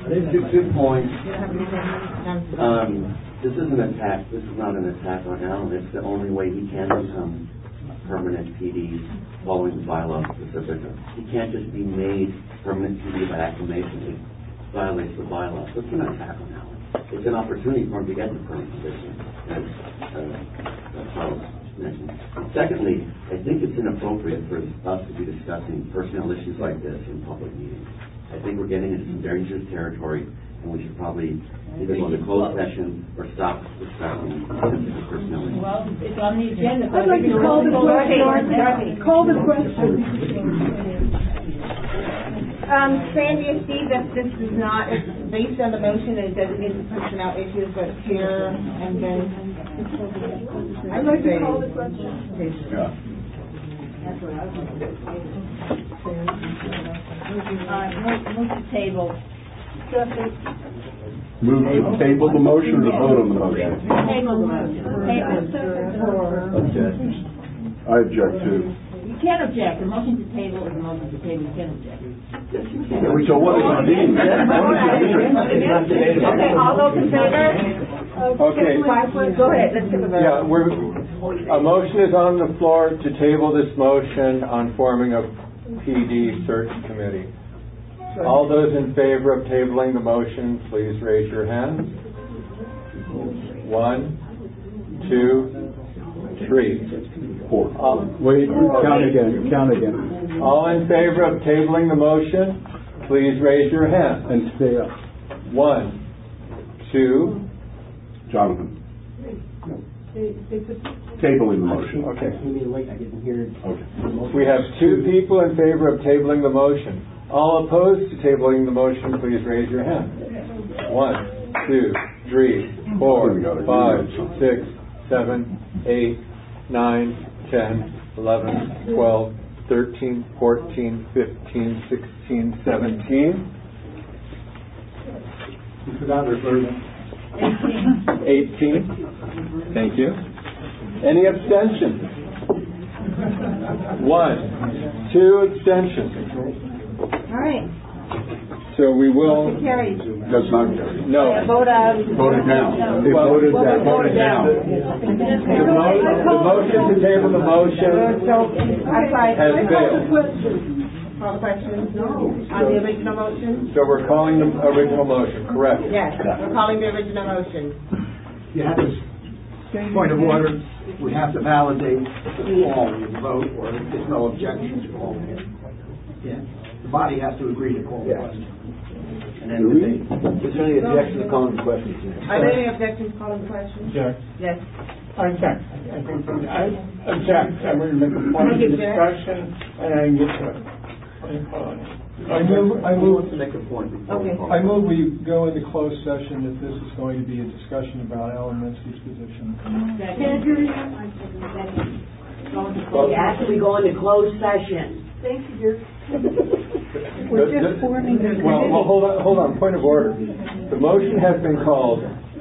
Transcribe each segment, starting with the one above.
Good point. This is an attack. This is not an attack on Alan. It's the only way he can become permanent PD following the bylaw specifically. He can't just be made permanent PD by acclamation. It violates the bylaw. So it's an attack on Alan. It's an opportunity for him to get the permanent position, as Charles mentioned. Secondly, I think it's inappropriate for us to be discussing personnel issues like this in public meetings. I think we're getting into some dangerous territory, and we should probably either go into closed session or stop discussing sensitive personnel issues. Well, it's on the agenda. I'd like to call the question. Call the question. Sandy, I see that this is not, it's based on the motion and it designates personnel issues, but here and then. I'd like to call the question. Yeah. Move to table. Move to table the motion or vote on the motion? Table the motion. I object to. You can't object. The motion to table is a motion to table. You can't object. So what does it mean? Okay, all those in favor? Okay. Go ahead, let's take a vote. Yeah, a motion is on the floor to table this motion on forming a PD search committee. All those in favor of tabling the motion, please raise your hands. 1, 2, 3, 4. Wait, count again. All in favor of tabling the motion, please raise your hand. And stay up. 1, 2. Jonathan. Tabling the motion. Okay. I didn't hear it. Okay. We have 2 people in favor of tabling the motion. All opposed to tabling the motion, please raise your hand. 1, 2, 3, 4, 5, 6, 7, 8, 9, 10, 11, 12, 13, 14, 15, 16, 17. You forgot referring. 18. Thank you. Any abstentions? 1, 2 abstentions. All right. So we will. Carries. That's not carried. No. Voted down. They voted down. Voted down. The motion to table the motion I'm sorry. has failed. Call the question? No. On the original motion? So we're calling the original motion, correct? Yes, we're calling the original motion. You have this point of order. We have to validate all with the vote, or if there's no objection to calling it. Yeah. The body has to agree to call the question. And then is there any objection to calling the question? Are there any objections to calling the question? Yes. I object. I object. I'm going to make a point of discussion, and I can get to it. I move to make a point. Okay. I move we go into closed session if this is going to be a discussion about Alan Minsky's position. Actually go into closed session. Thank you. We're just forming the committee. Well, hold on. Point of order. The motion has been called,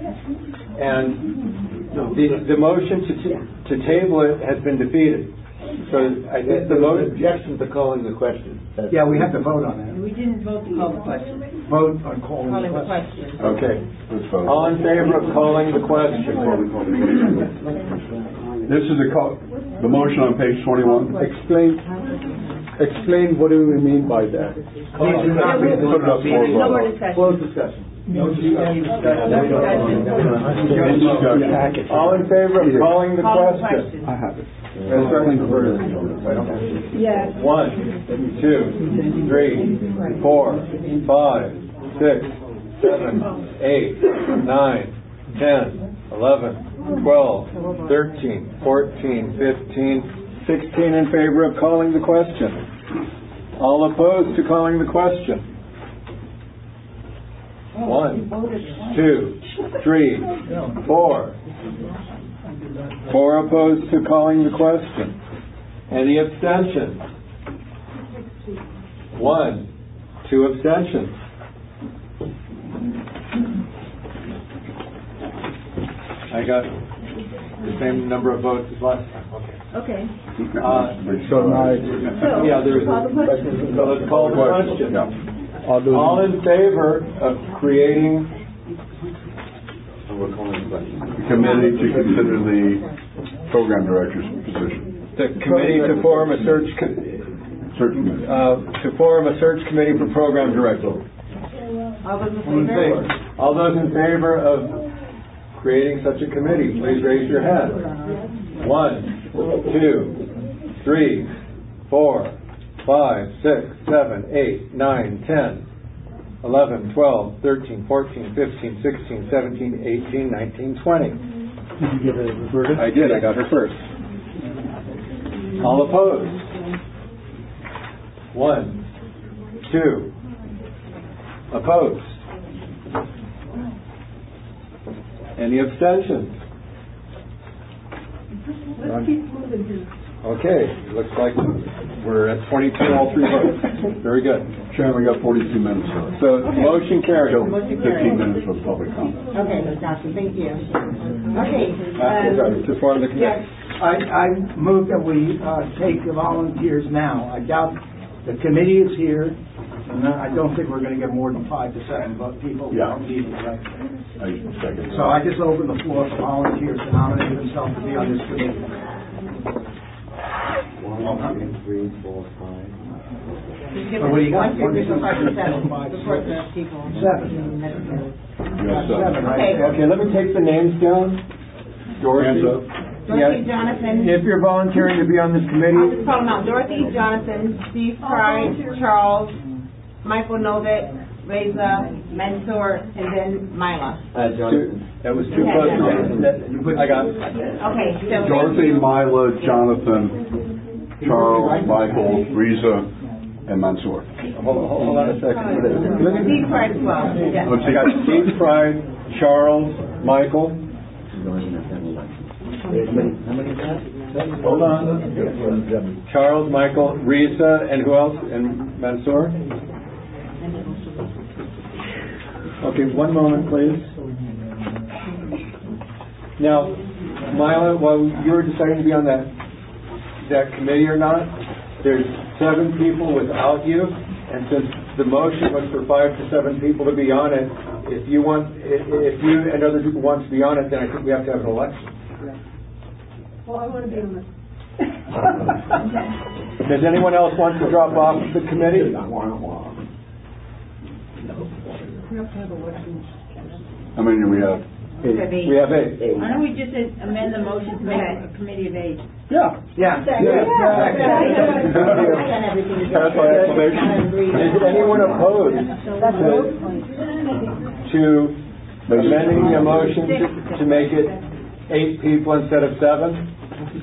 and the motion to table it has been defeated. So I think the objection to calling the question. Yeah, we have to vote on that. We didn't vote to call the question. Vote on calling the Calling the question. question. Okay. All in favor of calling the question? This is the motion on page 21. Explain what do we mean by that? Put it up for a No more vote. discussion. Close discussion. All in favor of calling the question? I have it. Yes. 1, 2, 3, 4, 5, 6, 7, 8, 9, 10, 11, 12, 13, 14, 15, 16 in favor of calling the question. All opposed to calling the question? 1, 2, 3, 4. 4 opposed to calling the question. Any abstentions? 1, 2 abstentions. I got the same number of votes as last time. Okay. So now yeah, there's. So let's call the question. All in favor of creating So we're calling the question. Committee to consider the program director's position. the committee to form a search Committee. committee for program director? All those in favor? All those in favor of creating such a committee, please raise your hand. 1, 2, 3, 4, 5, 6, 7, 8, 9, 10, 11, 12, 13, 14, 15, 16, 17, 18, 19, 20. Did you get a verdict? I did. I got her first. All opposed? 1, 2. Opposed? Any abstentions? Let's keep moving here. Okay, looks like we're at 22, all 3 votes. Very good. Chairman, we got 42 minutes left. So, motion carried. So 15 minutes for public comment. Okay, gotcha, thank you. Okay. To form the Yes, committee. I move that we take the volunteers now. I doubt the committee is here, and I don't think we're going to get more than 5 to 7 people. Yeah. Meeting, right? I second. So I just open the floor for volunteers to nominate themselves to be on this committee. 1, 2, 3, 4, 5. So what do you got? 1, 2, 3, 4, 5, 6, 7. 5, Support the people. 7. You have 7. Right? Okay, let me take the names down. Dorothy. Hands up. Dorothy, Jonathan. If you're volunteering to be on this I'll committee, just call them out. Dorothy, Jonathan, Steve Pride, Charles, Michael Novick, Reza, Mansour, and then Mila. that was 2 plus 1. I got it. Okay, so. Dorothy, Mila, Jonathan, Charles, Michael, Reza, and Mansour. Hold on a second. Steve Pride as well. Yes. I got Steve Pride, Charles, Michael. Hold on. Charles, Michael, Reza, and who else? And Mansour? Okay, one moment, please. Now, Mila, while you were deciding to be on that committee or not, there's 7 people without you, and since the motion was for 5 to 7 people to be on it, if you and other people want to be on it, then I think we have to have an election. Well, I want to be on it. Does anyone else want to drop off the committee? We have to have elections. How many do we have? We have 8. Why don't we just amend the motion to make a committee of 8? Yeah. Yeah. Pass by acclamation. Is anyone opposed to amending the motion to make it 8 people instead of 7?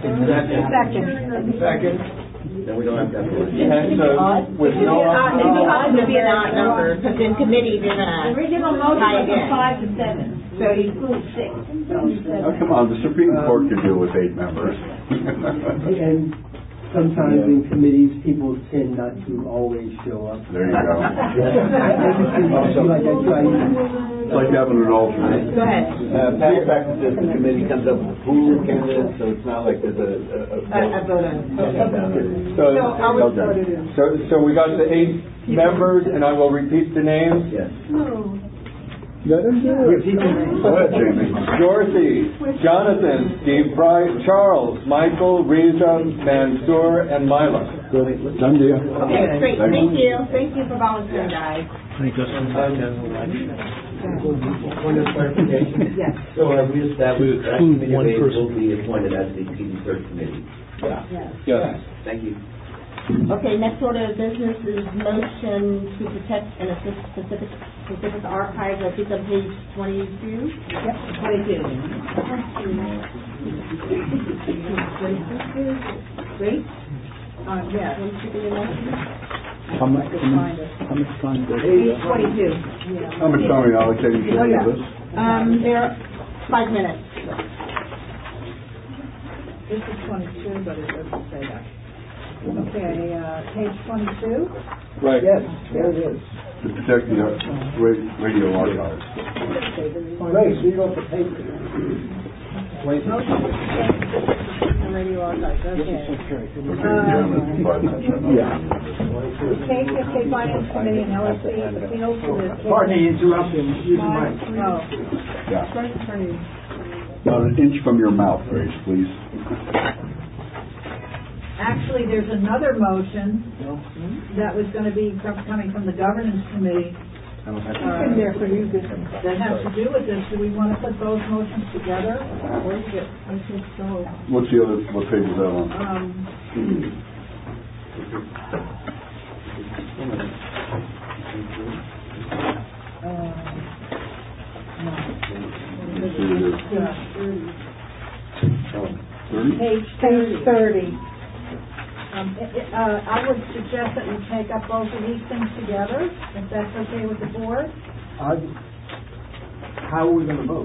Second. Then we don't have to have a And so, with no Maybe odd to be an odd number, because in committee, they're gonna. Original motion was 5 to 7, so you include 6. Oh, come on, the Supreme Court can deal with 8 members. And sometimes in committees, people tend not to always show up. There you go. Like I try. It's like having an alternate. Go ahead. Past practice is the committee comes up with a pool of candidates, so it's not like there's A vote on. Okay. So, I was voted in. so we got the 8 members, and I will repeat the names. Yes. Let him do it. Go ahead, Jamie. Dorothy, Jonathan, Steve Pride, Charles, Michael, Reza, Mansour, and Mila. Done deal. Okay, great, thank you. Thank you for volunteering, guys. Point of clarification. Yes. So have we established that committee of 8 will be appointed as the PD search committee? Yes. Thank you. Okay, next order of business is motion to protect and assist specific archives. I think on page 22. Yep, 22. Great. Yes. How much time Page 22. How much time are you allocating to this? There are 5 minutes. This is 22, but it doesn't say that. Okay, page 22? Right. Yes, there it is. To protect the radio archives. Ray, so you go for paper. Motion to Radio Archives, okay. KPFK Finance Committee and LSC appeals to the... Pardon me interrupting, use the mic. Oh. Yeah. About an inch from your mouth, Grace, please. Actually, there's another motion that was going to be coming from the Governance Committee that has to do with this. Do we want to put those motions together? What's the other, what page is that on? Page 30. I would suggest that we take up both of these things together, if that's okay with the board. How are we going to vote?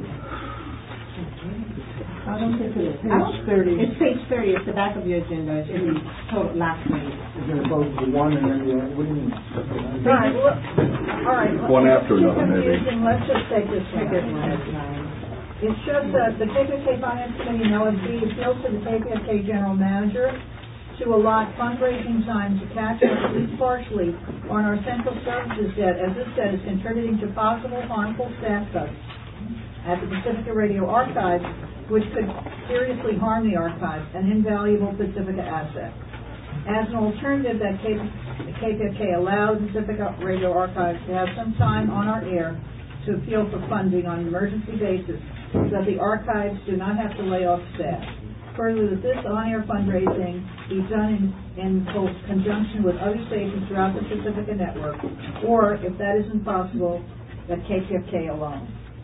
I don't think it's Page 30. It's page 30, it's the back of your agenda, it's in the total last page. We're going to vote for one and then the other. What do you mean? All right. One after another, maybe. Let's just take this one. It shows that the KPFK Finance Committee and LSC appeals to the KPFK General Manager to allot fundraising time to catch up at least partially on our central services debt, as this debt is contributing to possible harmful staff cuts at the Pacifica Radio Archives, which could seriously harm the archive, an invaluable Pacifica asset. As an alternative, that KPFK allows Pacifica Radio Archives to have some time on our air to appeal for funding on an emergency basis so that the archives do not have to lay off staff. Further, that this on-air fundraising be done in conjunction with other stations throughout the Pacifica network, or, if that isn't possible, that KPFK alone.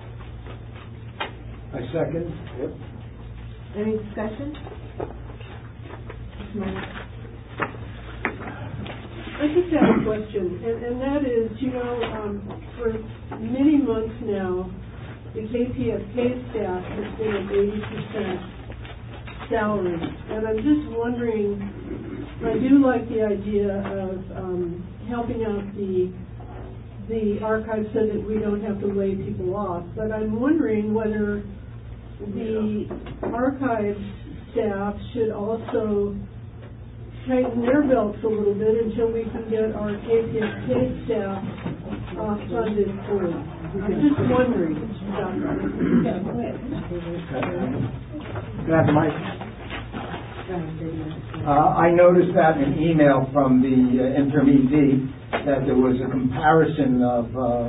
I second. Yep. Any discussion? I just have a question, and that is, for many months now, the KPFK staff has been at 80% salary, and I'm just wondering, I do like the idea of helping out the archive so that we don't have to lay people off, but I'm wondering whether the archive staff should also tighten their belts a little bit until we can get our KPFK staff funded fully. I'm just wondering about that. Grab the mic. I noticed that in an email from the interim ED that there was a comparison of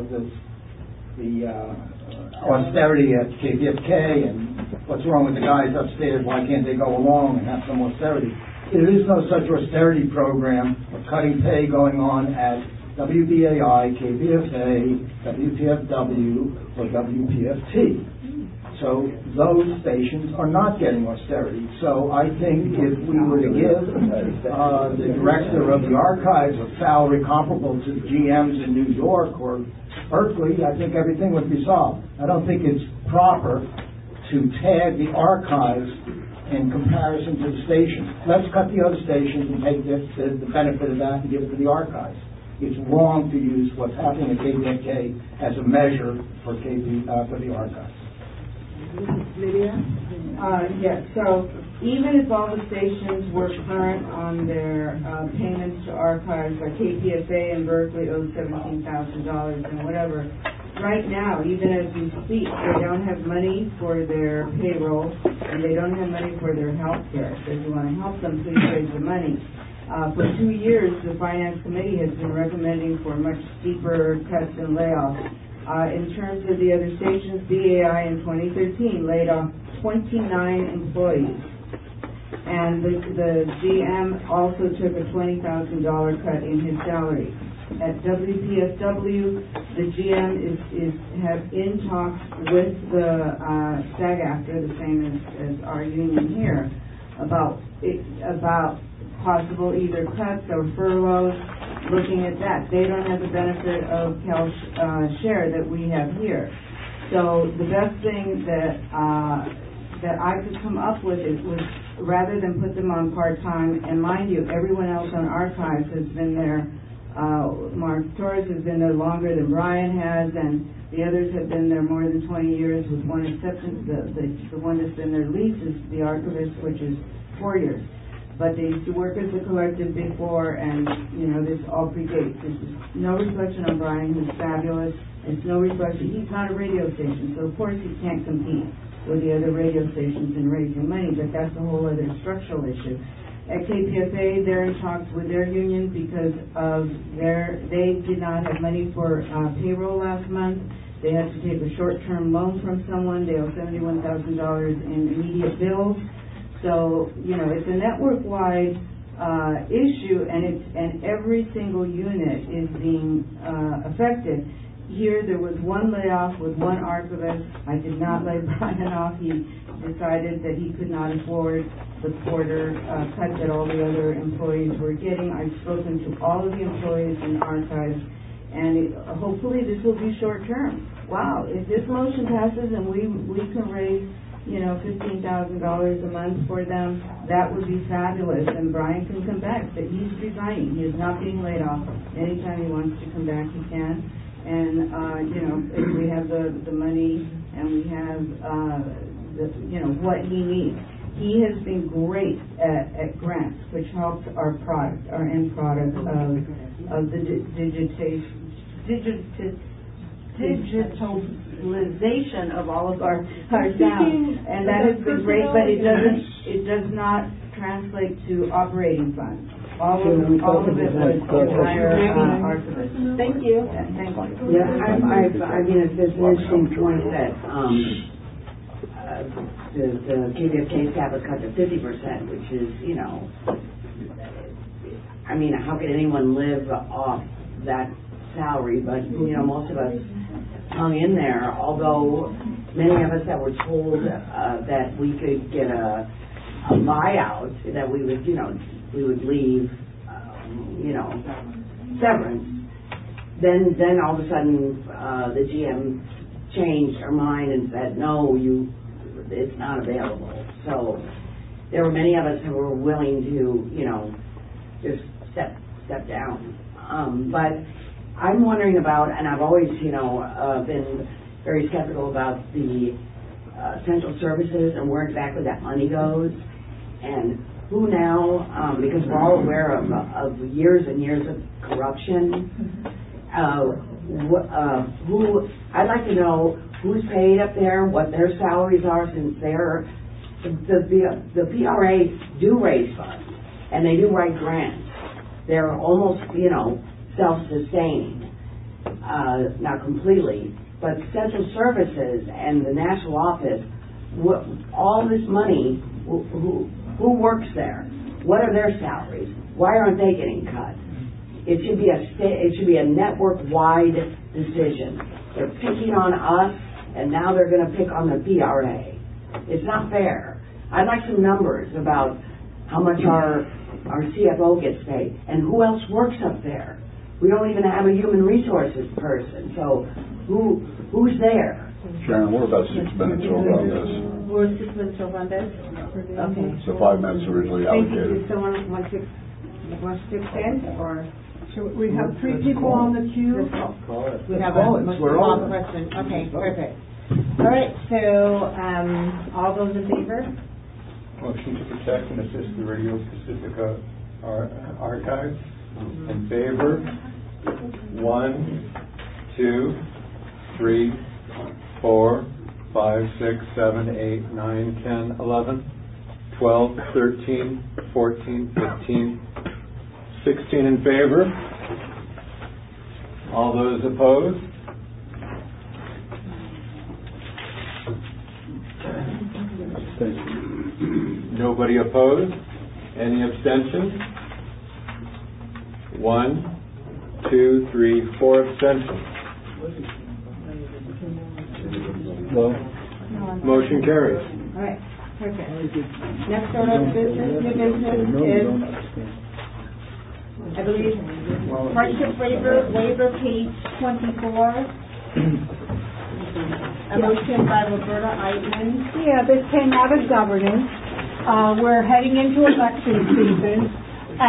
the austerity at KPFK and what's wrong with the guys upstairs, why can't they go along and have some austerity. There is no such austerity program of cutting pay going on at WBAI, KPFA, WPFW, or WPFT. So those stations are not getting austerity. So I think if we were to give the director of the archives a salary comparable to the GMs in New York or Berkeley, I think everything would be solved. I don't think it's proper to tag the archives in comparison to the stations. Let's cut the other stations and take the benefit of that and give it to the archives. It's wrong to use what's happening at KPFK as a measure for the archives. Lydia? Yes, so even if all the stations were current on their payments to archives, like KPFA in Berkeley owes $17,000 and whatever, right now, even as we speak, they don't have money for their payroll and they don't have money for their health care. So if you want to help them, please raise the money. For 2 years, the Finance Committee has been recommending for much steeper cuts and layoffs. In terms of the other stations, BAI in 2013 laid off 29 employees. And the GM also took a $20,000 cut in his salary. At WPFW, the GM is in talks with the SAG-AFTRA, the same as our union here, about possible either cuts or furloughs. Looking at that, they don't have the benefit of share that we have here. So the best thing that I could come up with was rather than put them on part-time, and mind you, everyone else on archives has been there. Mark Torres has been there longer than Brian has, and The others have been there more than 20 years with one exception. The one that's been their least is the archivist, which is 4 years. But they used to work as a collective before, and, this all predates. This is no reflection on Brian, who's fabulous. It's no reflection. He's not a radio station, so of course he can't compete with the other radio stations in raising money, but that's a whole other structural issue. At KPFA, they're in talks with their union because of they did not have money for payroll last month. They had to take a short-term loan from someone. They owe $71,000 in immediate bills. So, it's a network-wide issue, and every single unit is being affected. Here, there was one layoff with one archivist. I did not lay Brian off. He decided that he could not afford the quarter cut that all the other employees were getting. I've spoken to all of the employees in archives, and hopefully this will be short-term. Wow, if this motion passes and we can raise $15,000 a month for them, that would be fabulous, and Brian can come back, but he's resigning. He is not being laid off. Anytime he wants to come back, he can. And, if we have the money and we have, what he needs. He has been great at grants, which helps our product, our end product of the digitalization of all of our sound, and that has been great. But it does not translate to operating funds. All of it was entire archivist. Thank you. Thank you. Yeah, it's an interesting point that the KPFK staff was cut to 50%, which is, how could anyone live off that salary? But, most of us hung in there, although many of us that were told that we could get a buyout, that we would leave, severance. Then all of a sudden, the GM changed her mind and said, no, it's not available. So there were many of us who were willing to, just step down. But I'm wondering about, and I've always, been very skeptical about the central services and where exactly that money goes, and who now, because we're all aware of years and years of corruption. I'd like to know who's paid up there, what their salaries are, since the PRA do raise funds and they do write grants. They're almost, self-sustaining, not completely, but central services and the national office, all this money, who works there? What are their salaries? Why aren't they getting cut? It should be a network-wide decision. They're picking on us, and now they're going to pick on the PRA. It's not fair. I'd like some numbers about how much our CFO gets paid, and who else works up there. We don't even have a human resources person, so who's there? Sharon, we're about 6 minutes over on this. We're 6 minutes over on this? Okay. So 5 minutes originally allocated. Thank you. Someone wants to extend, or? So we have 3 people on the queue. We have a long question. Okay, perfect. All right, so all those in favor? Motion to protect and assist the Radio Pacifica archives. In favor? 1, 2, 3, 4, 5, 6, 7, 8, 9, 10, 11, 12, 13, 14, 15, 16 in favor. All those opposed? Nobody opposed? Any abstentions? 1, 2, 3, 4 abstentions. Motion carries. All right, perfect. Next order of business, new business is, I believe, hardship waiver, page 24. A motion by Roberta Eitman. Yeah, this came out of governance. We're heading into election season,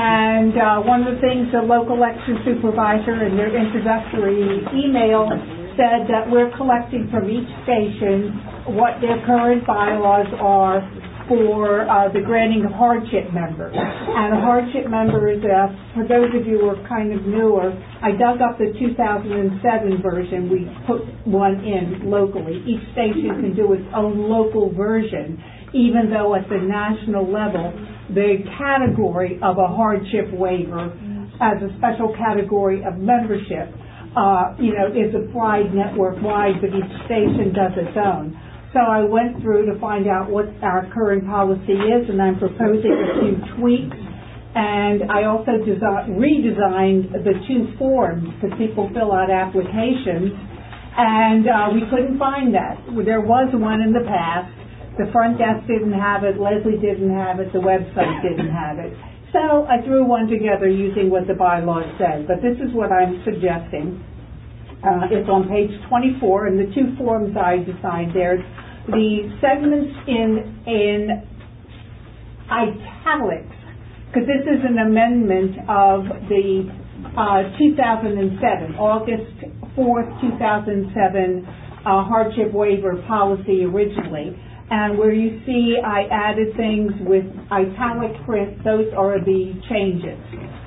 and one of the things the local election supervisor in their introductory email said that we're collecting from each station what their current bylaws are for the granting of hardship members. And a hardship member is, for those of you who are kind of newer, I dug up the 2007 version. We put one in locally. Each station can do its own local version, even though at the national level, the category of a hardship waiver as a special category of membership, is applied network-wide, but each station does its own. So I went through to find out what our current policy is, and I'm proposing a few tweaks. And I also redesigned the 2 forms because people fill out applications, and we couldn't find that. There was one in the past. The front desk didn't have it, Leslie didn't have it, the website didn't have it. So I threw one together using what the bylaws said. But this is what I'm suggesting. It's on page 24, and the 2 forms I designed there. The segments in italics, because this is an amendment of the 2007, August 4th, 2007 hardship waiver policy originally. And where you see I added things with italic print, those are the changes,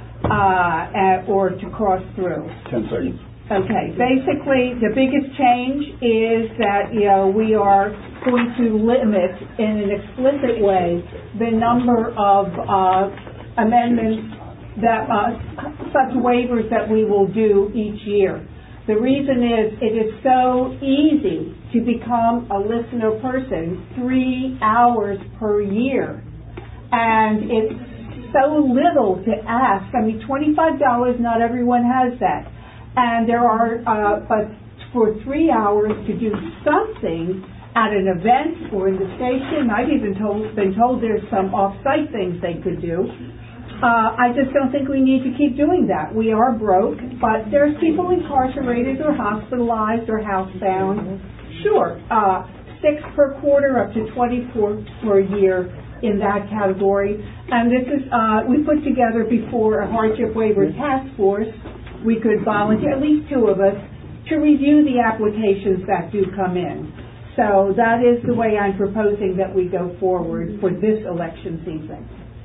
or to cross through. 10 seconds. Okay, basically the biggest change is that, we are going to limit in an explicit way the number of amendments that, such waivers that we will do each year. The reason is it is so easy to become a listener person, 3 hours per year. And it's so little to ask. I mean, $25, not everyone has that. And there are, but for 3 hours to do something at an event or in the station, I've even been told there's some off-site things they could do. I just don't think we need to keep doing that. We are broke, but there's people incarcerated or hospitalized or housebound. Sure, 6 per quarter up to 24 per year in that category. And this is, we put together before a hardship waiver task force. We could volunteer, at least 2 of us, to review the applications that do come in. So that is the way I'm proposing that we go forward for this election season.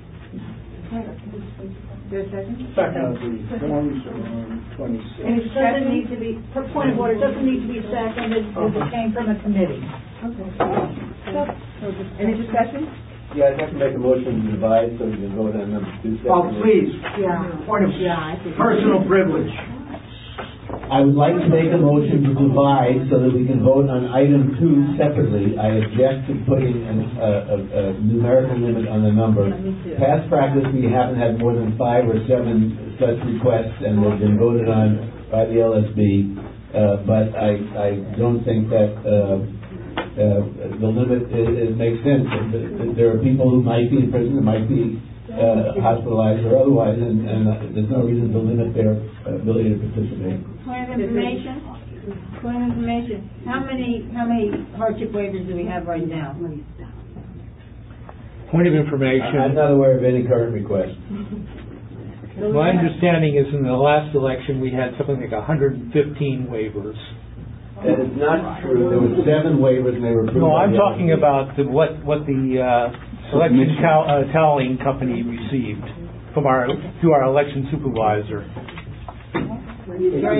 Second, the forms are on 26. And it doesn't need to be, for point of order, it doesn't need to be seconded because it came from a committee. Any discussion? Yeah, I'd like to make a motion to divide so we can vote on number 2 separately. Oh, please. Yeah. Point of I think personal privilege. I would like to make a motion to divide so that we can vote on item 2 separately. I object to putting a numerical limit on the number. Past practice, we haven't had more than 5 or 7 such requests, and they've been voted on by the LSB. But I don't think that the limit makes sense. There are people who might be in prison, who might be hospitalized or otherwise, and there's no reason to limit their ability to participate. Point of information. How many hardship waivers do we have right now? Point of information. I'm not aware of any current requests. My understanding is in the last election we had something like 115 waivers. That is not true. There were 7 waivers and they were approved. No, I'm talking about what the election tallying company received from through our election supervisor. In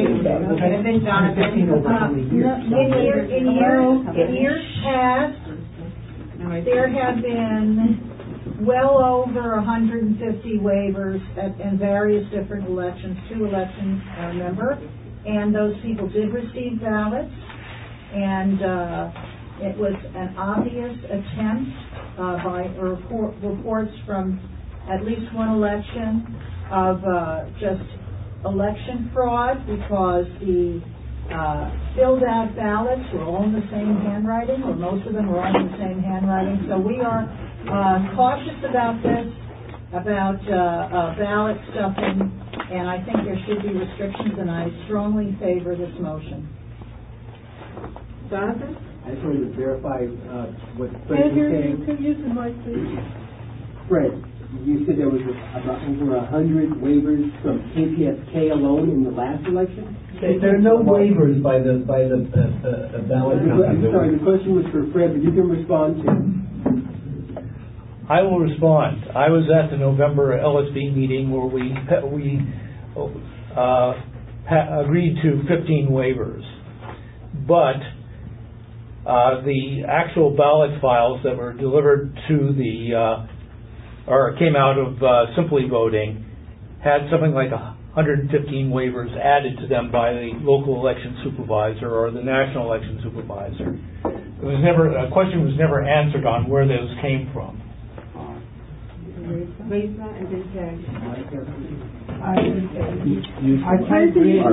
years past, there have been well over 150 waivers in various different elections, 2 elections, I remember, and those people did receive ballots, and it was an obvious attempt by reports from at least one election of just election fraud, because the filled out ballots were all in the same handwriting, or most of them were all in the same handwriting. So we are cautious about this, about ballot stuffing, and I think there should be restrictions, and I strongly favor this motion. Jonathan? I just wanted to verify what Fred was saying. Could you use the mic, please? Fred, you said there was about over 100 waivers from KPFK alone in the last election? There are no waivers by the ballot company. Sorry, the question was for Fred, but you can respond to. I will respond. I was at the November LSB meeting where we agreed to 15 waivers, but the actual ballot files that were delivered to or came out of Simply Voting had something like 115 waivers added to them by the local election supervisor or the national election supervisor. A question was never answered on where those came from. I can't believe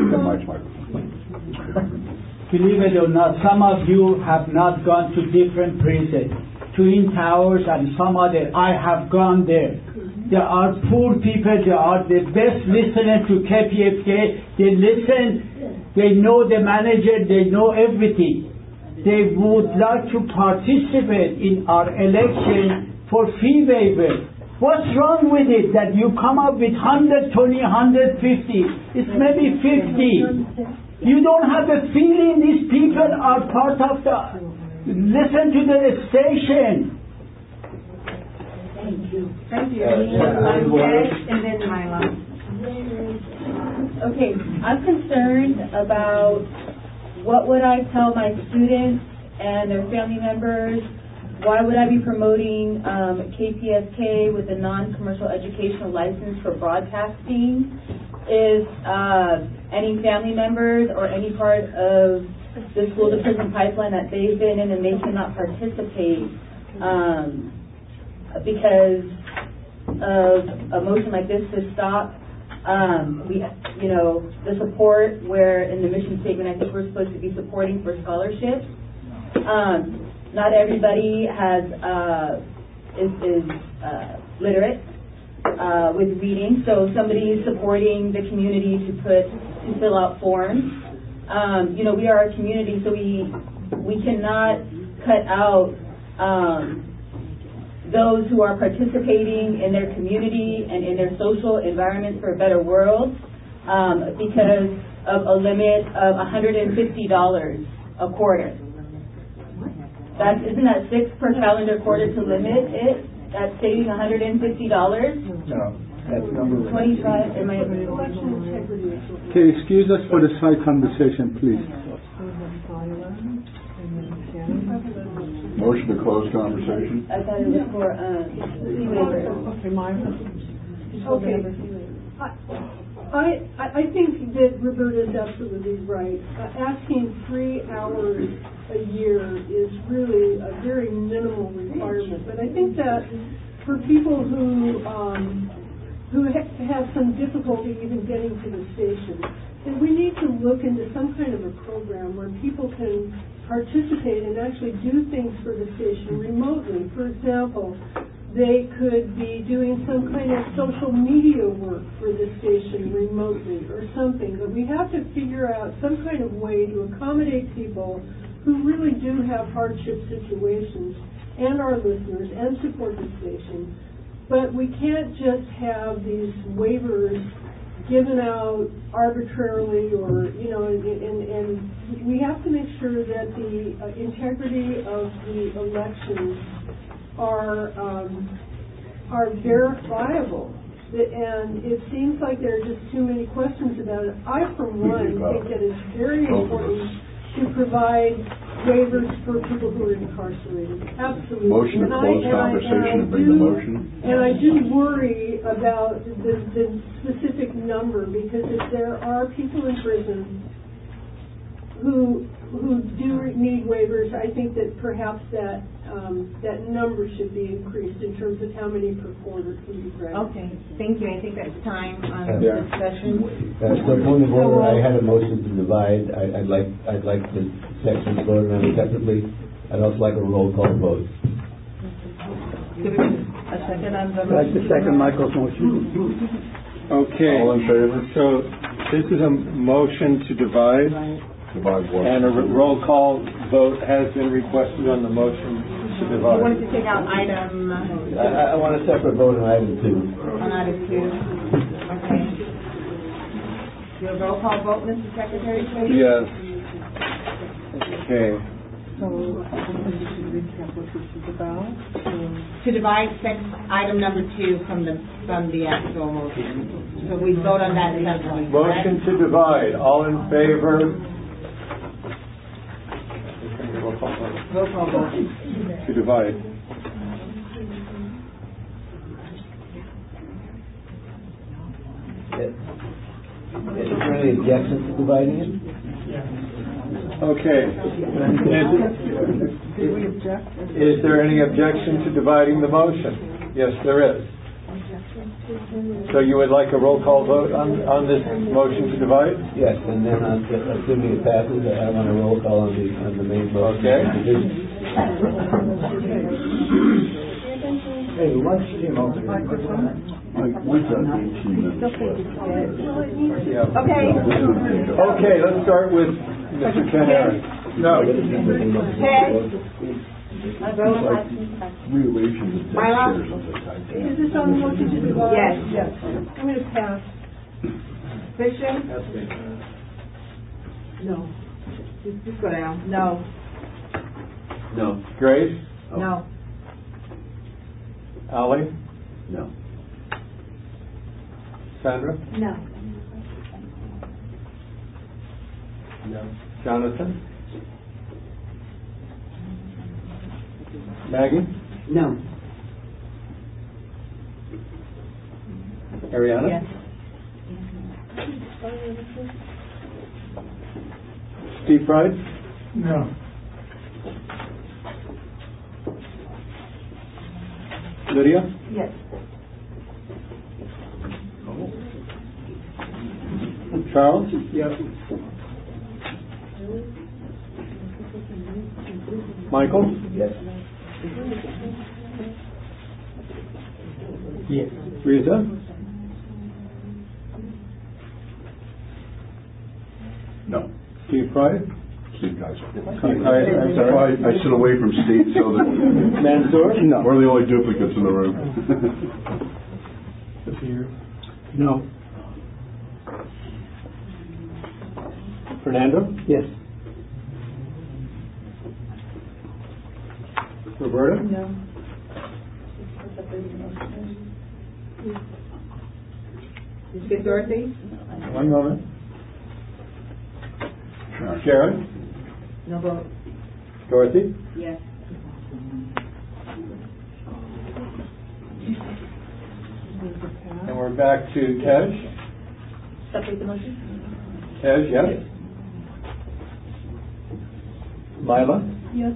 it or not, some of you have not gone to different precincts, Twin Towers and some other. I have gone there. There are poor people, they are the best listeners to KPFK. They listen, they know the manager, they know everything. They would like to participate in our election for fee waiver. What's wrong with it that you come up with 120, 150? It's maybe 50. You don't have a feeling these people are part of the... Listen to the station. Thank you. Thank you. And then Myla. Okay, I'm concerned about what would I tell my students and their family members. Why would I be promoting KPFK with a non-commercial educational license for broadcasting? If any family members or any part of the school to prison pipeline that they've been in and they cannot participate because of a motion like this to stop, the support where in the mission statement I think we're supposed to be supporting for scholarships. Not everybody is literate with reading, so somebody is supporting the community to fill out forms. We are a community, so we cannot cut out those who are participating in their community and in their social environment for a better world because of a limit of $150 a quarter. Isn't that $6 per calendar quarter to limit it? That's saving $150? No, that's number 25. Am I? Okay, excuse us for the side conversation, please. Motion to close conversation. I thought it was for Okay. I think that Roberta is absolutely right. Asking 3 hours a year is really a very minimal requirement. But I think that for people who have some difficulty even getting to the station, that we need to look into some kind of a program where people can participate and actually do things for the station remotely. For example, they could be doing some kind of social media work for the station remotely or something. But we have to figure out some kind of way to accommodate people who really do have hardship situations and our listeners and support the station. But we can't just have these waivers given out arbitrarily or, and we have to make sure that the integrity of the elections are verifiable. And it seems like there are just too many questions about it. I, for one, think that it's very important to provide waivers for people who are incarcerated. Absolutely. Motion to close conversation and bring the motion. And I do worry about the specific number, because if there are people in prison who do need waivers, I think that perhaps that number should be increased in terms of how many per quarter can be granted. Okay, thank you. I think that's time on the discussion. So point of order, I had a motion to divide. I'd like the sections voted on separately. I'd also like a roll call vote. A second on the motion. I'd like to second Michael's motion. Okay. All in favor? So this is a motion to divide. Divide what? And a roll call vote has been requested on the motion to You divide. wanted to take out item, I want a separate vote on item 2. on item 2. Okay. Do a roll call vote, Mr. Secretary, please? Yes. Okay. To divide item number 2 from the actual motion. So we vote on that separately, correct? Motion to divide. All in favor? Roll call vote. To divide. Is there any objection to dividing it? Okay. Is there any objection to dividing the motion? Yes, there is. So you would like a roll call vote on this motion to divide? Yes, and then assuming it passes, I want a roll call on the main motion. Okay. Hey, lunch came over. We've got 18 minutes. Okay. Okay, let's start with Mr. Ken Aaron. No. Rearranging the deck chairs on the side. Is this on the motion to divide? Yes. I'm going to pass. Fisher? No. Just go down. No. No. Grace? No. Ali? No. Sandra? No. No. Jonathan? Maggie? No. Ariana? Yes. Steve Pride? No. Lydia? Yes. Charles? Yes. Michael? Yes. Yes. Rita? No. Steve Pride? Steve Kaiser. I'm sorry. I sit away from Steve so that Mansour? No. we're the only duplicates in the room. No. Fernando? Yes. Roberta? No. Did you get Dorothy? One moment. Sharon? No vote. Dorothy? Yes. And we're back to Tej. Separate the motion? Tej, yes. Lila? Yes.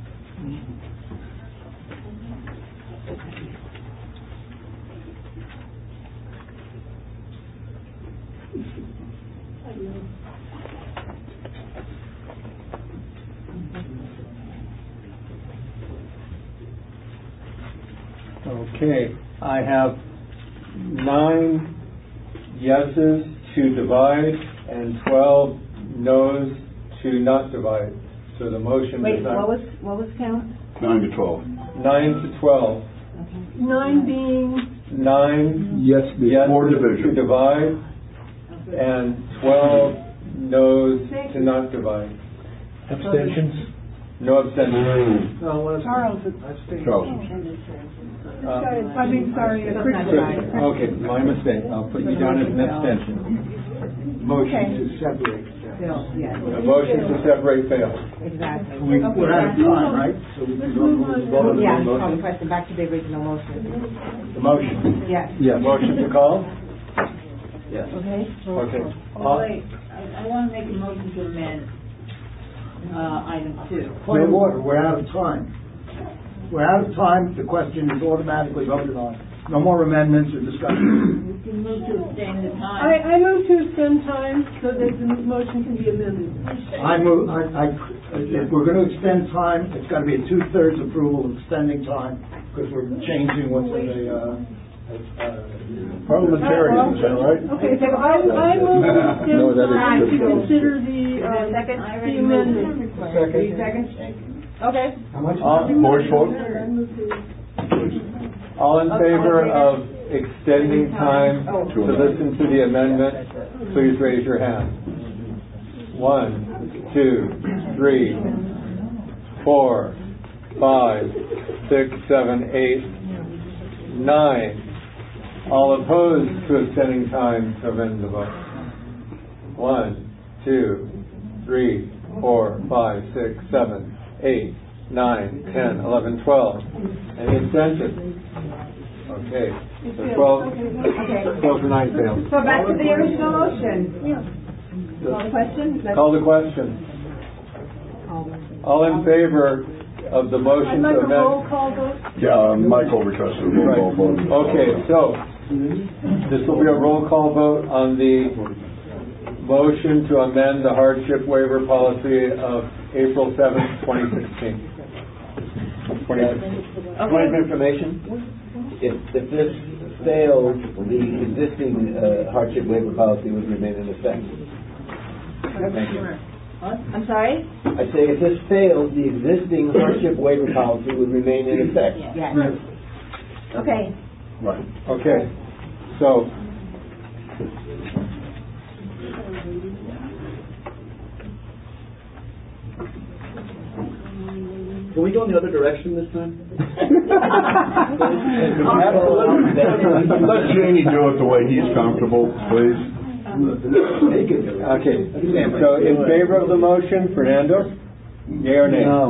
Okay, I have 9 yeses to divide and 12 noes to not divide. So the motion Wait, is not... what was count? 9 to 12. 9 to 12. 9 being? 9 Yes, before yeses division. to divide and 12 noes to not divide. Abstentions? No abstentions. Charles. Charles. Sorry. Okay, my mistake. I'll put you down as an abstention. Motion to separate. Bill, yes. A motion to separate fails. Exactly. We're out of time, right? So we can vote on the Yeah, main call the motion. question back to the original motion. The motion. Yes. Yeah. Motion to call? Yes. Okay. Okay. Wait, I want to make a motion to amend, item 2. Point of order, we're out of time. We're out of time, the question is automatically voted on. No more amendments or discussion. We can move to extend the time. I move to extend time so that the motion can be amended. If we're going to extend time, it's got to be a 2/3 approval of extending time, because we're changing what's in the, Parliamentarian, is that right? Okay, so I move to extend No, that is time to difficult. consider the Second? amendment. Second. Second? Okay. How much? Voice vote? All in favor of extending time to listen to the amendment, please raise your hand. 1, 2, 3, 4, 5, 6, 7, 8, 9. All opposed to extending time to amend the vote. 1, 2, 3, 4, 5, 6, 7, 8, 9, 10, 11, 12. Any abstentions? Okay. So 12 to 9 fails. So back to the original motion. Call the question? Call the question. All in favor of the motion to amend? roll call vote. Yeah, Michael requested a roll call vote. Okay, so this will be a roll call vote on the motion to amend the hardship waiver policy of April 7th, 2016. Point of information, if this fails, the existing hardship waiver policy would remain in effect. Thank you. I'm sorry? I say if this fails, the existing hardship waiver policy would remain in effect. Yes. Okay. Right. Okay, so Can we go in the other direction this time? Let Jamie do it the way he's comfortable, please. okay. So in favor of the motion, Fernando? Yea or nay? No.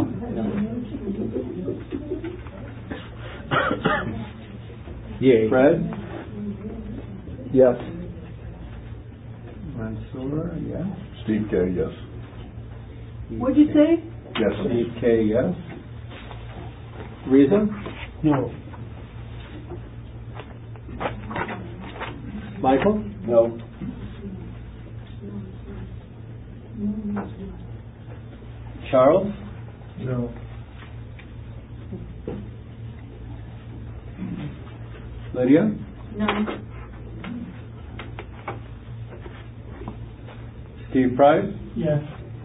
Yay. Fred? Yes. Mansour, yes. Steve K, yes. What'd you say? Yes. Steve K, yes. Reason? No. Michael? No. Charles? No. Lydia? No. Steve Price? Yes.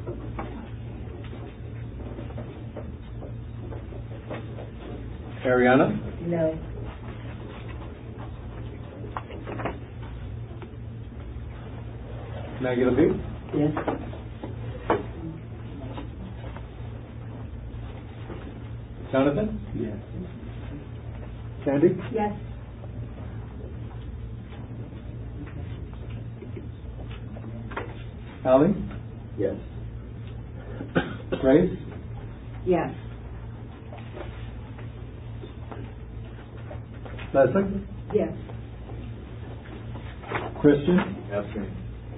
Ariana? No. Maggie LeBee? Yes. Jonathan? Yes. Sandy? Yes. Allie? Yes. Grace? Yes. Leslie? Yes. Christian? Abstain.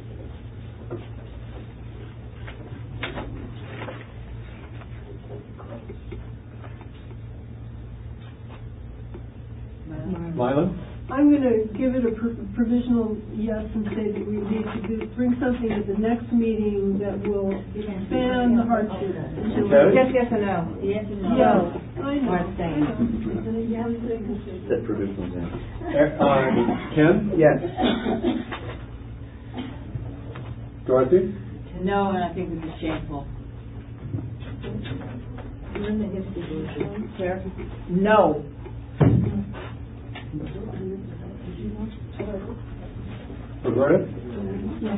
Lila? I'm going to give it a provisional yes and say that we need to bring something at the next meeting that will expand the hardship. Okay. Just yes or no? Yes or no? Yes, I know. Or abstain. That provisional then. Ken? Yes. Dorothy? No, and I think this is shameful. No. Roberta? Yes.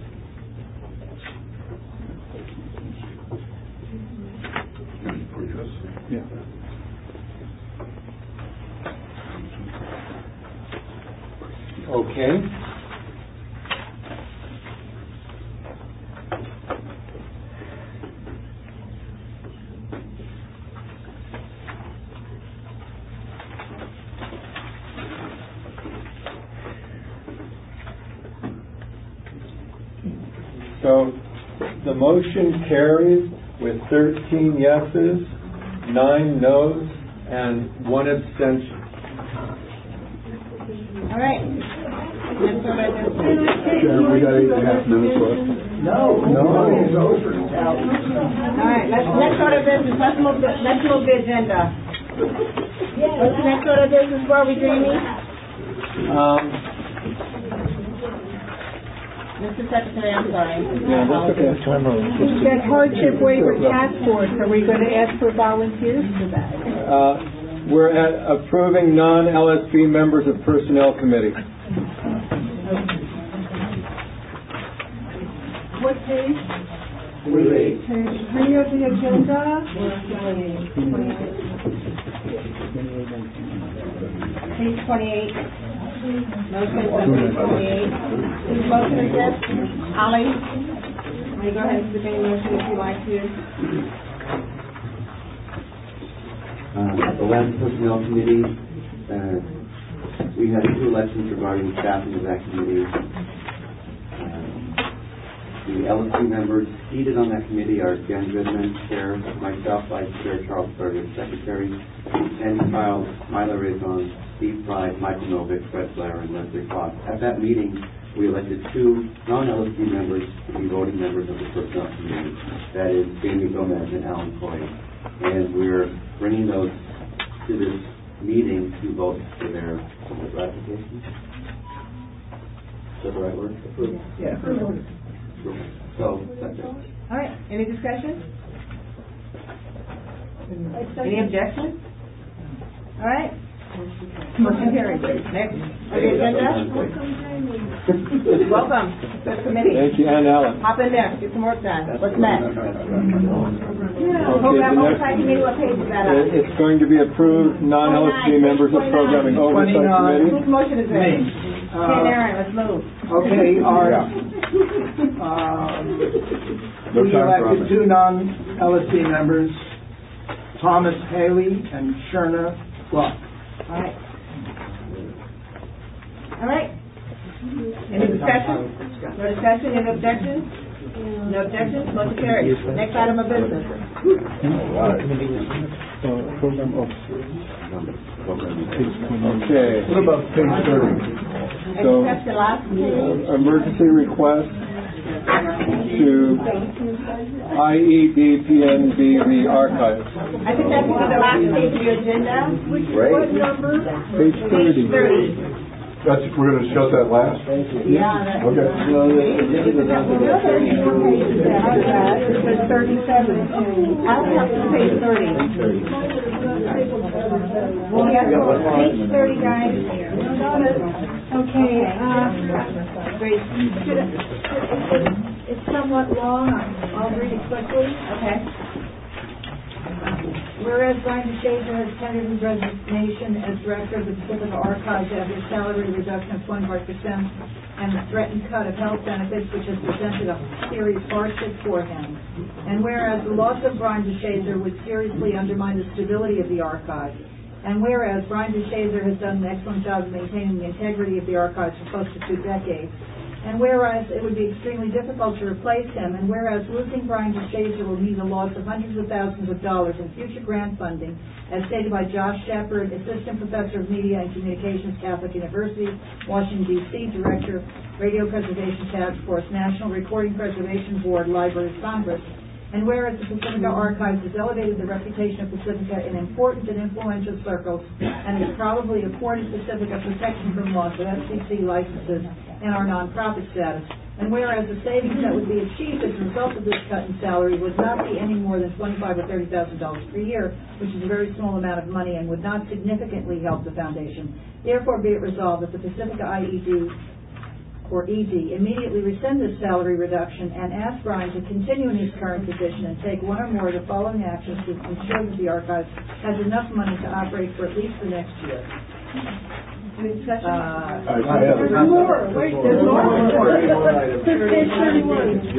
Yeah. Okay. So the motion carries with 13 yeses, 9 noes, and 1 abstention. All right. Sharon, we got 8.5 minutes left. No. No. It's over. All right, let's go to business. Let's move the agenda. What's the next order of business? Where are we, Jamie? Mr. Secretary, I'm sorry. Yeah, that's okay. That hardship waiver task force, are we going to ask for volunteers for that? We're at approving non-LSP members of Personnel Committee. What page? Page 3 of the agenda? Page 28. Motion for page 28. Whose motion is this? Ali? You go ahead and submit a motion if you like to. At the last Personnel Committee, we had 2 elections regarding staffing of that committee. The LSP members seated on that committee are Dan Goodman, Chair, myself, Vice Chair, Charles Berger, Secretary, Andy Kyle, Myla Rizon, Steve Pride, Michael Novik, Fred Blair, and Leslie Fox. At that meeting, we elected 2 non-LSP members to be voting members of the Personnel Committee. That is Jamie Gomez and Alan Coy. And we're bringing those to this meeting to vote for their ratification. Is that the right word? Approval. Yeah. Approval. So, that's it. All right, any discussion? Any objection? All right. Motion carried. Next on the agenda. Welcome to the committee. Thank you, and Alan. Hop in there, get some work done. What's next? the Program Oversight Committee, what page is that on? It's going to be approved non-LSP members of Programming Oversight Committee. Whose motion is this? Okay, Aaron, let's move. Okay, we elected 2 non-LSP members, Thomas Haley and Sherna Clark. All right. All right. Any discussion? No discussion, any objections? No objections, motion carries. Next item of business. Program officer. Okay. What about page 30? So, Except the last page. emergency request to IEDPNBV archives. I think that's one of the last page of your agenda. What number? Page 30. 30. We're going to shut that last? Yeah. That's Okay. This is 37. I don't have to page 30. Well, yeah, page 30, guys. Okay, Great. It's somewhat long, I'll read it quickly. Okay. Whereas Brian DeShazer has tendered his resignation as director of the Pacifica Archives after a salary reduction of 25% and the threatened cut of health benefits, which has presented a serious hardship for him. And whereas the loss of Brian DeShazer would seriously undermine the stability of the archive. And whereas Brian DeShazer has done an excellent job of maintaining the integrity of the archives for close to 2 decades. And whereas it would be extremely difficult to replace him, and whereas losing Brian DeShazer will mean the loss of hundreds of thousands of dollars in future grant funding, as stated by Josh Shepard, Assistant Professor of Media and Communications, Catholic University, Washington, D.C., Director, Radio Preservation Task Force, National Recording Preservation Board, Library of Congress. And whereas the Pacifica Archives has elevated the reputation of Pacifica in important and influential circles, and has probably afforded Pacifica protection from loss of FCC licenses and our nonprofit status. And whereas the savings that would be achieved as a result of this cut in salary would not be any more than $25,000 or $30,000 per year, which is a very small amount of money and would not significantly help the foundation. Therefore, be it resolved that the Pacifica IED or ED immediately rescind this salary reduction and ask Brian to continue in his current position and take one or more of the following actions to ensure that the archive has enough money to operate for at least the next year. Any discussion? There's more. Wait, there's more. Page 31.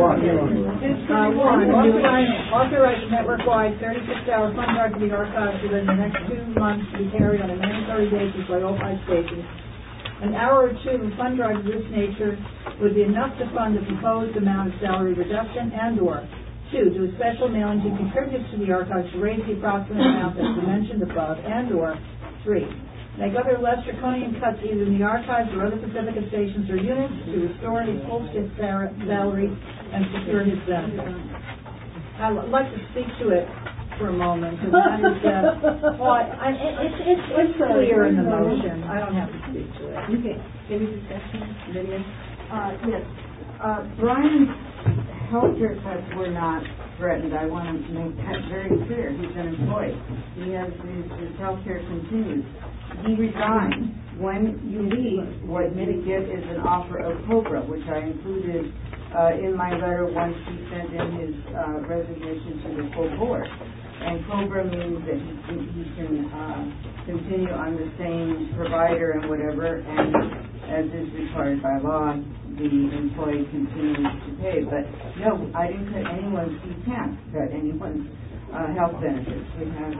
Authorize network-wide 36-hour fund drive to the archives within the next 2 months to be carried on a mandatory basis by all 5 stations. An hour or 2 of a fund drive of this nature would be enough to fund the proposed amount of salary reduction, and/or 2, do a special mailing to contributors to the archives to raise the approximate amount that was mentioned above, and/or 3, make other less draconian cuts either in the archives or other Pacifica stations or units to restore his full shift salary and secure his benefits. I'd like to speak to it for a moment, because that is, it's clear in the motion. I don't have to speak to it. Okay. Any discussion? Lydia? Yes. Brian's healthcare cuts were not threatened. I want to make that very clear. He's an employee. He has his healthcare continues. He resigned. When you leave, what you get is an offer of COBRA, which I included in my letter once he sent in his resignation to the full board. And COBRA means that he can continue on the same provider and whatever, and as is required by law, the employee continues to pay. But no, I didn't cut anyone's, you can't cut anyone's health benefits. We have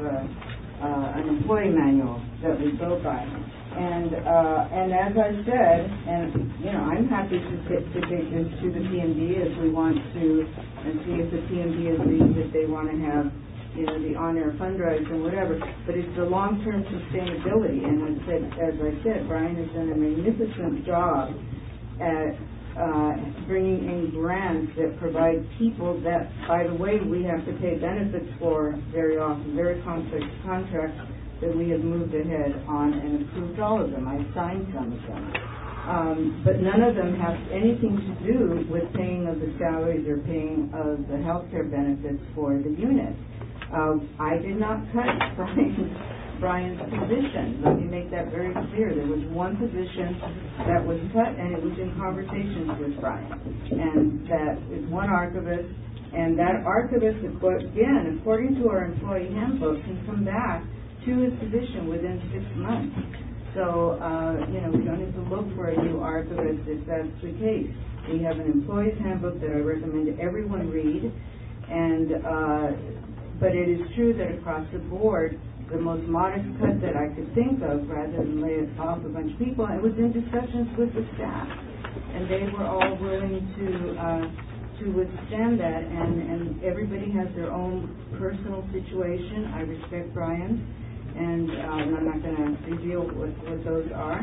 an employee manual that we go by. And as I said, and you know, I'm happy to take this to the PMD as we want to, and see if the PMD agrees that they want to have, you know, the on-air fundraise and whatever. But it's the long-term sustainability. And as I said, Brian has done a magnificent job at bringing in grants that provide people that, by the way, we have to pay benefits for very often, very complex contracts that we have moved ahead on and approved all of them. I signed some of them. But none of them have anything to do with paying of the salaries or paying of the health care benefits for the unit. I did not cut Brian's position. Let me make that very clear. There was one position that was cut, and it was in conversations with Brian. And that is one archivist, and that archivist, again, according to our employee handbook, can come back to his position within 6 months. So, you know, we don't have to look for a new archivist if that's the case. We have an employee's handbook that I recommend everyone read, and but it is true that across the board, the most modest cut that I could think of, rather than lay it off a bunch of people, it was in discussions with the staff, and they were all willing to withstand that, and everybody has their own personal situation. I respect Brian, and I'm not going to reveal what those are.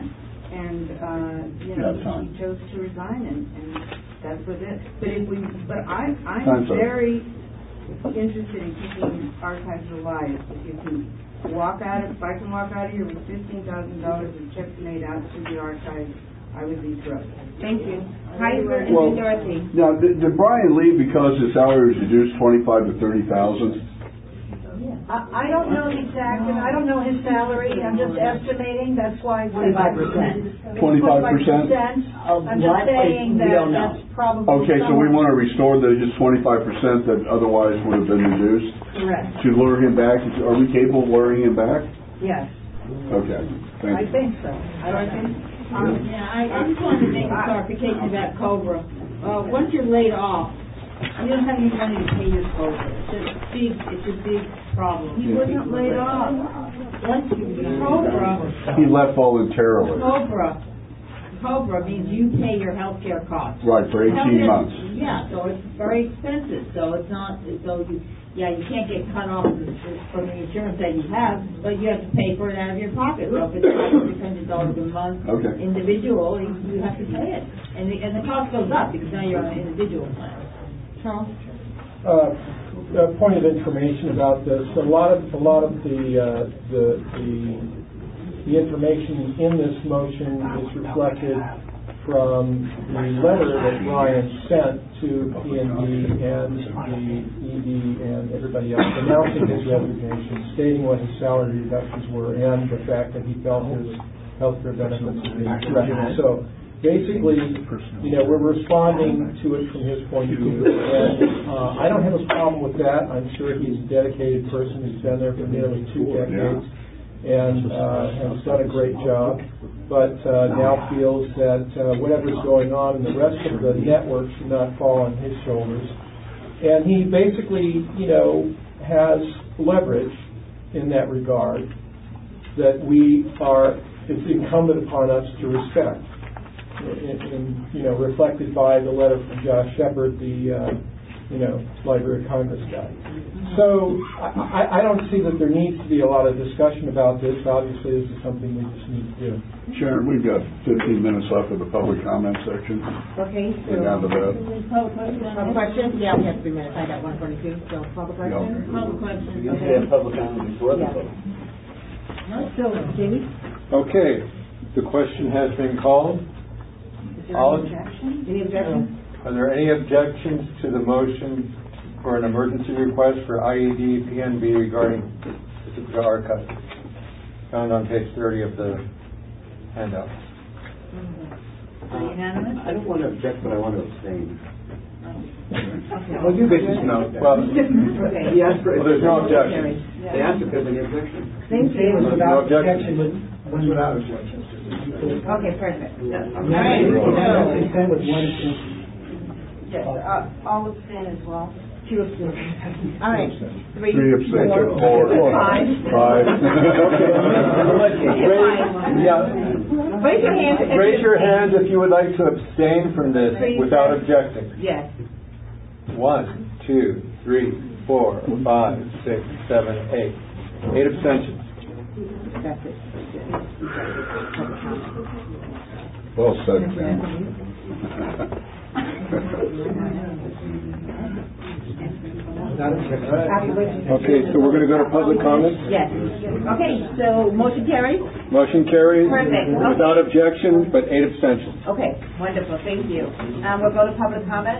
And you know, he chose to resign, and that was it. But I'm very interested in keeping archives alive. If you can if I can walk out of here with $15,000 of checks made out to the archives, I would be thrilled. Thank you. Kaiser and then Dorothy. Now, did Brian leave because his salary was reduced $25,000 to $30,000? I don't know the exact, I don't know his salary, I'm just estimating, that's why. 25%? 25%? I'm just saying that that's probably. Okay, so we want to restore his 25% that otherwise would have been reduced? Correct. To lure him back? Are we capable of luring him back? Yes. Okay, thank you. I think so. I just wanted to make a clarification about COBRA. Once you're laid off, you don't have any money to pay your COBRA. It's a big problem. He wasn't laid off. Once you COBRA. He left voluntarily. COBRA means you pay your health care costs. Right, for 18 months. Yeah, so it's very expensive. So it's not, you can't get cut off from the insurance that you have, but you have to pay for it out of your pocket. So if it's $600 a month, individual, you have to pay it. And the cost goes up because now you're on an individual plan. Charles? A point of information about this. A lot of the information in this motion is reflected from the letter that Brian sent to PMD and the ED and everybody else, announcing his resignation, stating what his salary reductions were, and the fact that he felt his health care benefits were being threatened. So basically, we're responding to it from his point of view, and I don't have a problem with that. I'm sure he's a dedicated person who's been there for nearly 2 decades and has done a great job, but now feels that whatever's going on in the rest of the network should not fall on his shoulders. And he basically, has leverage in that regard that it's incumbent upon us to respect. Reflected by the letter from Josh Shepard, the Library of Congress guy. So I don't see that there needs to be a lot of discussion about this. Obviously, this is something we just need to do. Sharon, we've got 15 minutes left of the public comment section. Okay, so down to that. Public questions? Yeah, we have 3 minutes. I got 1:42. So public questions? Public questions. You usually have public comment before the vote. No, still, Jamie? Okay, the question has been called. Any objection? Are there any objections to the motion for an emergency request for IED PNB regarding Pacifica Archive? Found on page 30 of the handout. I don't want to object, but I want to abstain. Well, you could just know. Well, Okay. there's no objection. They asked if there's any objection. Thank you. No objection. Without objection. Okay, perfect. All right. Consent with one exception. Yes, I'll abstain as well. Two abstain. All right. Three abstentions. Four. Five. Raise your hand. Raise your hands if you would like to abstain from this without objecting. Yes. 1, 2, 3, 4, 5, 6, 7, 8. 8 abstentions. That's it. Well said. Okay, so we're going to go to public comments. Yes. Okay, so motion carries? Motion carries. Perfect. Without objection, but 8 abstentions. Okay, wonderful, thank you. We'll go to public comment.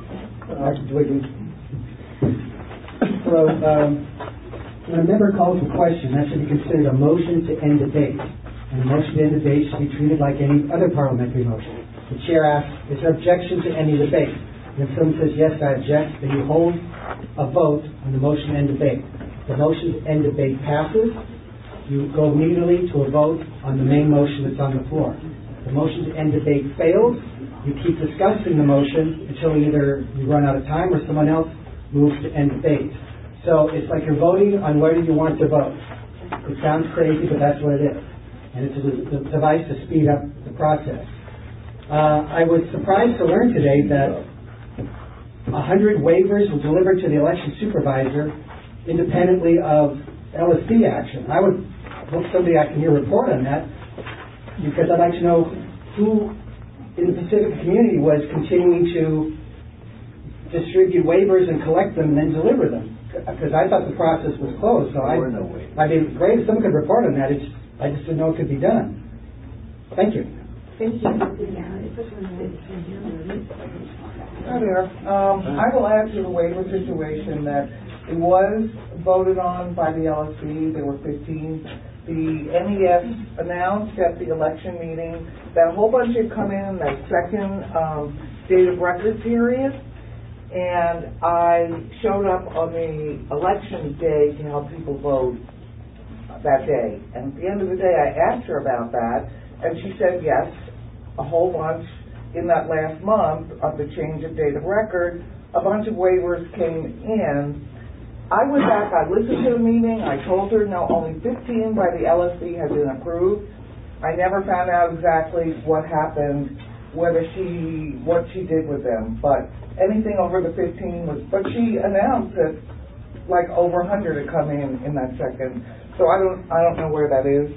Hello, when a member calls a question, that should be considered a motion to end debate. And a motion to end debate should be treated like any other parliamentary motion. The chair asks, is there objection to any debate? And if someone says, yes, I object, then you hold a vote on the motion to end debate. The motion to end debate passes, you go immediately to a vote on the main motion that's on the floor. The motion to end debate fails, you keep discussing the motion until either you run out of time or someone else moves to end debate. So it's like you're voting on whether you want to vote. It sounds crazy, but that's what it is. And it's a device to speed up the process. I was surprised to learn today that 100 waivers were delivered to the election supervisor independently of LSD action. I would hope somebody I can hear report on that, because I'd like to know who in the Pacific community was continuing to distribute waivers and collect them and then deliver them. Because I thought the process was closed. So I'd be great if someone could report on that. I just didn't know it could be done. Thank you. Thank you. Hi there. I will add to the waiver situation that it was voted on by the LSC. There were 15. The NES announced at the election meeting that a whole bunch had come in that second date of record period, and I showed up on the election day to help people vote that day. And at the end of the day, I asked her about that, and she said yes, a whole bunch in that last month of the change of date of record, a bunch of waivers came in. I went back, I listened to the meeting, I told her no, only 15 by the LSC had been approved. I never found out exactly what happened, what she did with them, but anything over the 15 was, but she announced that like over 100 had come in that second, so I don't know where that is.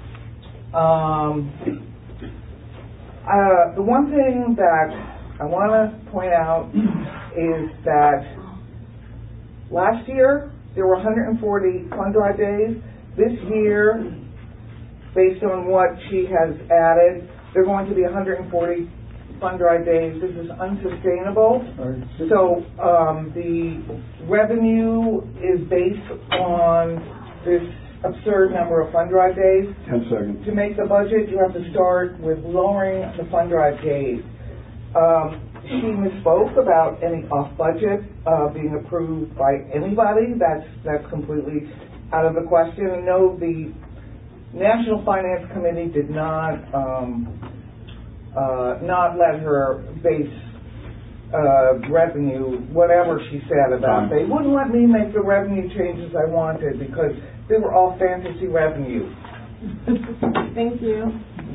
The one thing that I want to point out is that last year there were 140 fund drive days. This year, based on what she has added, there are going to be 140 fund drive days. This is unsustainable. So the revenue is based on this absurd number of fund drive days. 10 seconds. To make the budget, you have to start with lowering the fund drive days. She misspoke about any off-budget being approved by anybody. That's completely out of the question. And no, the National Finance Committee did not let her base revenue, whatever she said about. They wouldn't let me make the revenue changes I wanted because they were all fantasy revenue. Thank you.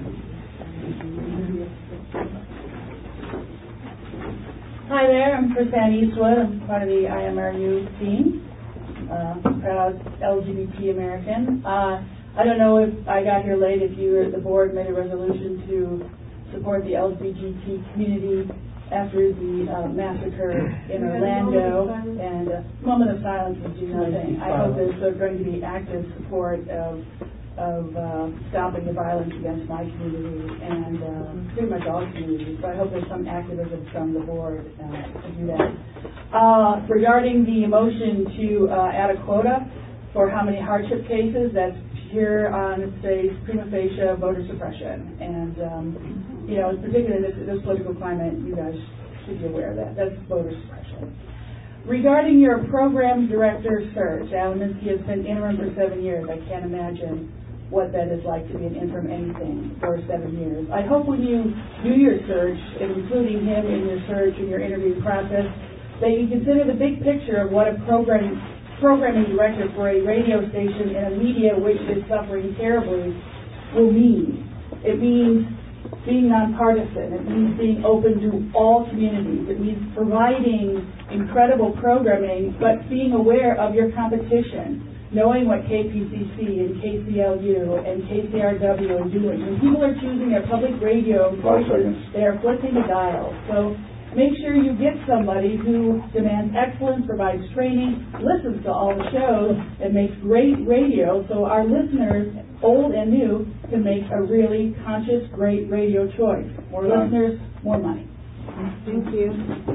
Hi there, I'm Chrisanne Eastwood. I'm part of the IMRU team, proud LGBT American. I don't know if I got here late, if you or the board made a resolution to support the LGBT community after the massacre in Orlando, and moment of silence is do nothing. I hope there's going to be active support of stopping the violence against my community and pretty much all communities. So I hope there's some activism from the board to do that. Regarding the motion to add a quota for how many hardship cases, that's pure on, say, prima facie voter suppression. And, particularly in this political climate, you guys should be aware of that. That's voter suppression. Regarding your program director search, Alan Minsky has been interim for 7 years. I can't imagine what that is like to be an interim anything for 7 years. I hope when you do your search, including him in your search and your interview process, that you consider the big picture of what a programming director for a radio station in a media which is suffering terribly will mean. It means being nonpartisan. It means being open to all communities. It means providing incredible programming, but being aware of your competition, knowing what KPCC and KCLU and KCRW are doing. When people are choosing their public radio choices, they are flipping the dial. So make sure you get somebody who demands excellence, provides training, listens to all the shows, and makes great radio so our listeners, old and new, can make a really conscious, great radio choice. More listeners, more money. Thank you.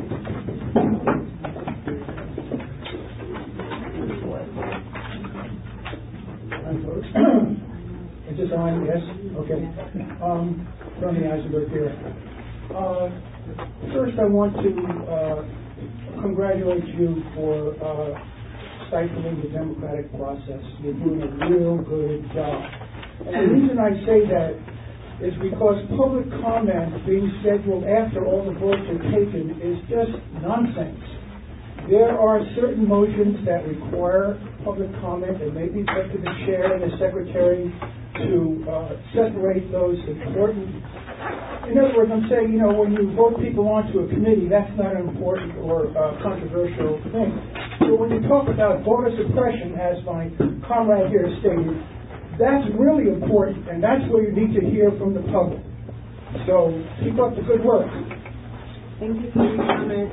Is this on? Yes? Okay. Tony Eisenberg here. First, I want to congratulate you for stifling the democratic process. You're doing a real good job. And the reason I say that is because public comment being scheduled after all the votes are taken is just nonsense. There are certain motions that require public comment. It may be up to the chair and the secretary to separate those important. In other words, I'm saying, when you vote people onto a committee, that's not an important or controversial thing. So when you talk about voter suppression, as my comrade here stated, that's really important, and that's where you need to hear from the public. So keep up the good work. Thank you for your comment.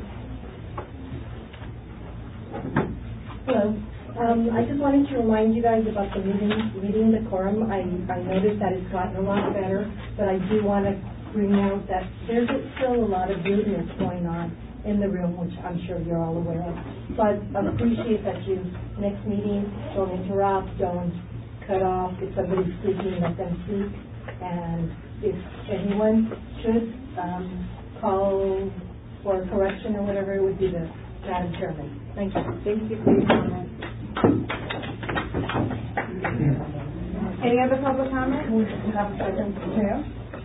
Hello. I just wanted to remind you guys about the meeting decorum. I noticed that it's gotten a lot better, but I do want to bring out that there's still a lot of rudeness going on in the room, which I'm sure you're all aware of. So I appreciate that you, next meeting, don't interrupt, don't cut off. If somebody's speaking, let them speak. And if anyone should call for a correction or whatever, it would be the Madam Chairman. Thank you. Thank you for your comment. Any other public comment? We have a second chance.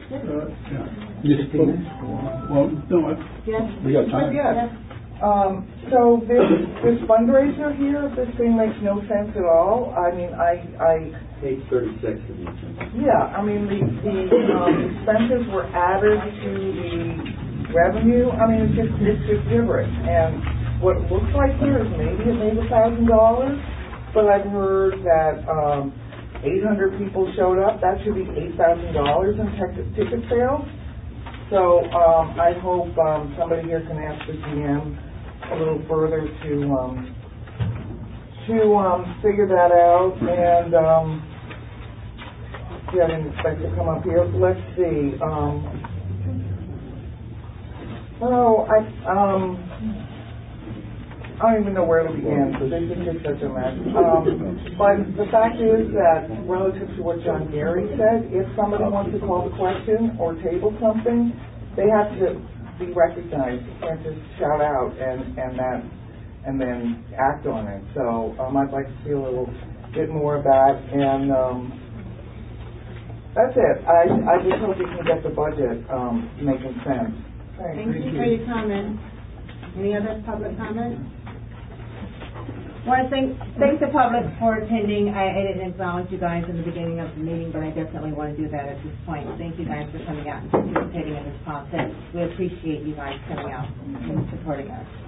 Well, no, yes. We got time. Yes. So this fundraiser here, this thing makes no sense at all. I mean, Page 36 of the yeah, I mean, the expenses were added to the revenue. I mean, it's just gibberish. And what it looks like here is maybe it made $1,000, but I've heard that 800 people showed up. That should be $8,000 in ticket sales. So I hope somebody here can ask the GM a little further to figure that out. And I didn't expect to come up here. Let's see. I don't even know where to begin, because this is just such a mess. But the fact is that, relative to what John Gary said, if somebody wants to call the question or table something, they have to be recognized. You can't just shout out and then act on it. So I'd like to see a little bit more of that. And that's it. I just hope we can get the budget making sense. Thank you for your comment. Any other public comment? I want to thank the public for attending. I didn't acknowledge you guys in the beginning of the meeting, but I definitely want to do that at this point. Thank you guys for coming out and participating in this process. We appreciate you guys coming out and supporting us.